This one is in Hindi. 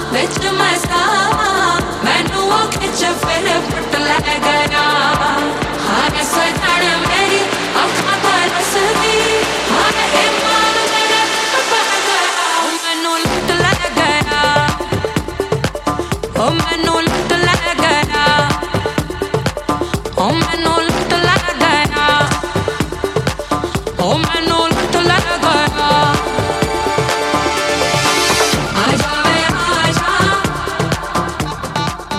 विच मैं सा मैनू वो खिच फिर पुट लै गया हाय सजन मेरी अखां तरसदी हाय ईमान मेरे बह गया मैनू लुट लै गया ओ मैनू